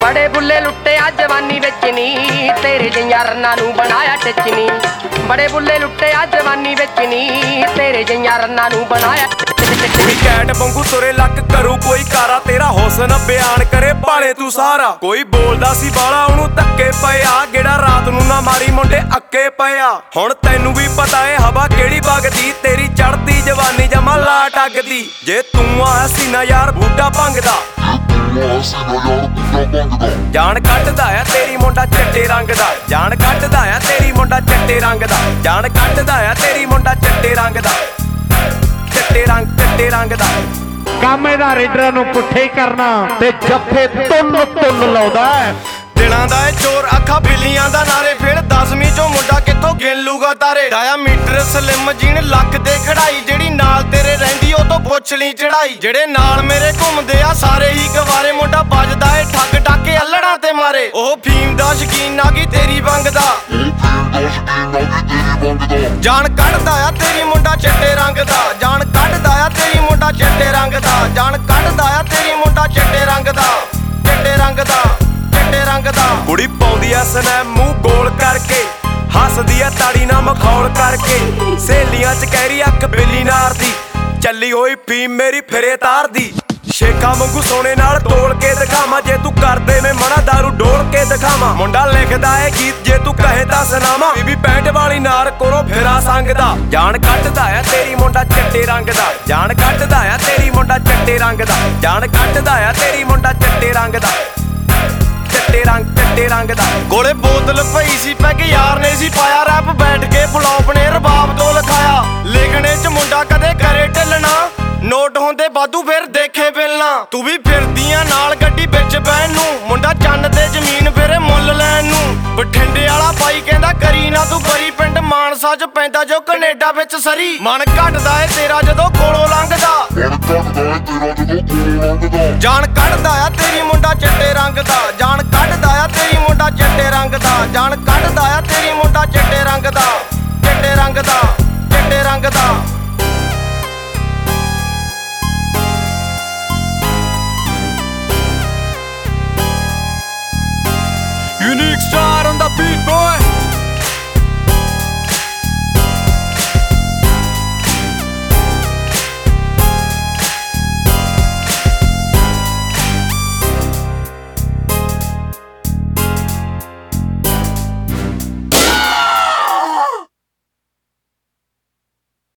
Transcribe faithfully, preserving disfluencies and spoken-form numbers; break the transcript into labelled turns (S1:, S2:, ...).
S1: बड़े बुले लुट्टे आ जवानी विच नी तेरे जिहियां रन्नां नूं बनाया टिच नी बड़े बुले लुट्टे आ जवानी विच नी तेरे जिहियां रन्नां नूं बनाया
S2: कोई कैट वांगू तुरे लक करू कोई कारा तेरा हुस्न बयान करे भाले तू सारा कोई बोलदा सी बाला ओनू धक्के पए आ गेड़ा रात नूं ना मारी मुंडे अक्के पए आ हुण तैनू भी पता है हवा केड़ी वगदी तेरी चढ़दी जवानी जमा लाट अगदी जे तू आ सीना यार बूटा भंगदा जान कटदा आ तेरी मुंडा चिट्टे रंग दा जान कटदा आ तेरी मुंडा चिट्टे रंग दा जान कटदा आ तेरी मुंडा चिट्टे रंग दा चिट्टे रंग चिट्टे रंग दा
S3: ਕੰਮ ਇਹਦਾ ਰੇਡਰਾਂ ਨੂੰ ਪੁੱਠੇ ਹੀ ਕਰਨਾ ਤੇ ਜੱਫੇ ਤੁੰਨ ਤੁੰਨ ਲਾਉਂਦਾ
S2: ਦਿਲਾਂ ਦਾ ਏ ਚੋਰ ਅੱਖਾਂ ਬਿੱਲੀਆਂ ਦਾ ਨਾਰੇ ਫੇਰ ਦਸਵੀਂ ਚੋਂ ਮੁੰਡਾ ਕਿੱਥੋਂ ਗਿਣ ਲੂਗਾ ਤਾਰੇ ਡਾਇਆਮੀਟਰ ਸਲਿਮ ਜੀਨ ਲੱਕ ਦੇ ਖੜਾਈ ਜਿਹੜੀ ਨਾਲ ਤੇਰੇ ਰਹਿੰਦੀ ਉਹ ਤੋਂ ਪੁੱਛ ਲਈ ਚੜਾਈ ਜਿਹੜੇ ਨਾਲ ਮੇਰੇ ਘੁੰਮਦੇ ਆ ਸਾਰੇ ਹੀ ਗਵਾਰੇ ਮੁੰਡਾ ਵੱਜਦਾ ਏ ਠੱਗ ਟਾਕੇ ਅਲੜਾਂ ਤੇ ਮਾਰੇ ਉਹ ਫੀਮ ਦਾ ਸ਼ਕੀਨ ਆ ਗਈ ਤੇਰੀ ਵੰਗ ਦਾ ਜਾਨ ਕੱਢਦਾ ਆ ਤੇਰੀ ਮੁੰਡਾ ਚਿੱਟੇ ਰੰਗ ਦਾ ਜਾਨ ਕੱਢਦਾ ਆ ਤੇਰੀ ਮੁੰਡਾ ਚਿੱਟੇ ਰੰਗ ਦਾ ਜਾਨ ਕੱਢਦਾ ਆ ਤੇਰੀ ਮੁੰਡਾ ਚਿੱਟੇ ਰੰਗ ਦਾ ਚਿੱਟੇ ਰੰਗ ਦਾ ਚਿੱਟੇ ਰੰਗ ਦਾ ਕੁੜੀ ਪਾਉਂਦੀ ਐ ਸਨੈਪ ਮੂੰਹ ਗੋਲ ਕਰਕੇ ਹੱਸਦੀ ਐ ਤਾੜੀ ਨਾ ਮਖੌਲ ਕਰਕੇ ਸਹੇਲੀਆਂ ਚ ਕਹਿ ਰਹੀ ਅੱਖ ਬਿੱਲੀ ਨਾਰ ਦੀ ਚੱਲੀ ਹੋਈ ਫੀਮ ਮੇਰੀ ਫਿਰੇ ਤਾਰ ਦੀ ਸ਼ੇਖਾਂ ਵਾਂਗੂ ਸੋਨੇ ਨਾਲ ਤੋਲ ਕੇ ਦਿਖਾਵਾਂ ਜੇ ਤੂੰ ਕਰਦੇ ਮੈਂ ਮਣਾ ਦਾਰੂ ਡੋਲ ਕੇ ਦਿਖਾਵਾਂ ਮੁੰਡਾ ਲਿਖਦਾ ਏ ਗੀਤ ਜੇ ਤੂੰ ਕਹੇ ਤਾਂ ਸੁਣਾਵਾਂ ਬੀਬੀ ਪੈਂਟ ਵਾਲੀ ਨਾਰ ਕੋਲੋਂ ਫੇਰਾ ਸੰਗਦਾ ਜਾਨ ਕੱਢਦਾ ਆ ਤੇਰੀ ਮੁੰਡਾ ਚਿੱਟੇ ਰੰਗ ਦਾ ਜਾਨ ਕੱਢਦਾ ਆ ਤੇਰੀ ਮੁੰਡਾ ਚਿੱਟੇ ਰੰਗ ਦਾ ਜਾਨ ਕੱਢਦਾ ਆ ਤੇਰੀ ਮੁੰਡਾ ਚਿੱਟੇ ਰੰਗ ਦਾ ਚਿੱਟੇ ਰੰਗ ਚਿੱਟੇ ਰੰਗ ਦਾ ਗੋਲੇ ਬੋਤਲ ਪਈ ਸੀ ਪੈਗ ਯਾਰ ਨੇ ਸੀ ਪਾਇਆ ਰੈਪ ਬੈਠ ਕੇ ਫਲੌਪ ਨੇ ਰਬਾਬ ਤੋਂ ਲਿਖਾਇਆ ਲਿਖਣੇ ਚ ਮੁੰਡਾ ਕਦੇ ਕਰੇ ਢਿੱਲਣਾ ਨੋਟ ਹੁੰਦੇ ਵਾਧੂ ਫਿਰ ਦੇਖੇ ਬਿਲਣਾ ਤੂੰ ਵੀ ਫਿਰਦੀਆਂ ਨਾਲ ਗੱਡੀ ਵਿੱਚ ਬਹਿਣ ਨੂੰ ਮੁੰਡਾ ਚੰਨ ਤੇ ਜ਼ਮੀਨ ਫਿਰੇ ਮੁੱਲ ਲੈਣ ਨੂੰ ਬਠਿੰਡੇ ਵਾਲਾ ਬਾਈ ਕਹਿੰਦਾ ਕਰੀ ਨਾ ਤੂੰ ਬਰੀ ਪਿੰਡ ਮਾਨਸਾ ਚ ਪੈਂਦਾ ਜੋ ਕੈਨੇਡਾ ਵਿੱਚ ਸਰੀ ਮਨ ਘਟਦਾ ਏ ਤੇਰਾ ਜਦੋਂ ਕੋਲੋਂ ਲੰਘਦਾ ਜਾਨ ਕੱਢਦਾ ਆ ਤੇਰੀ ਮੁੰਡਾ ਚਿੱਟੇ ਰੰਗ ਦਾ ਜਾਨ ਕੱਢਦਾ ਆ ਤੇਰੀ ਮੁੰਡਾ ਚਿੱਟੇ ਰੰਗ ਦਾ ਜਾਨ ਕੱਢਦਾ ਆ ਤੇਰੀ ਮੁੰਡਾ ਚਿੱਟੇ ਰੰਗ ਦਾ ਚਿੱਟੇ ਰੰਗ ਦਾ ਚਿੱਟੇ ਰੰਗ ਦਾ Unique star on the beat, boy.